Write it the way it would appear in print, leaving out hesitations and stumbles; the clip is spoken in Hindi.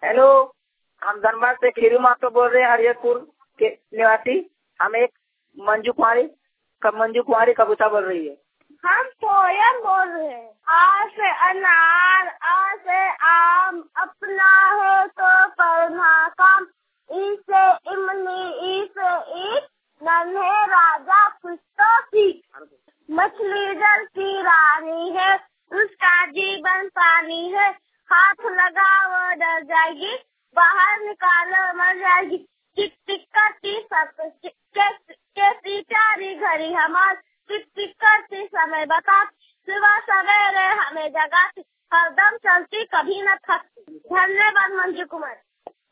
हेलो, हम धनबाद से खीरू मातो बोल रहे हैं, हरियतपुर के निवासी। हम एक मंजू कुमारी कबूता बोल रही है। हम पोयम बोल रहे हैं। आ से अनार, आ से आम, अपना है तो करना काम। ई से इमली, ई से ईख, नन्हे राजा कुछ तो सीख। मछली जल की रानी है, उसका जीवन पानी है। हाथ लगाओ डर जाएगी, बाहर निकालो मर जाएगी। टिक टिक करती सब कैसी प्यारी घड़ी हमारी। टिक टिक करती समय बताती, सुबह सवेरे हमें जगाती। हरदम चलती कभी न थकती। धन्यवाद मंजू कुमार।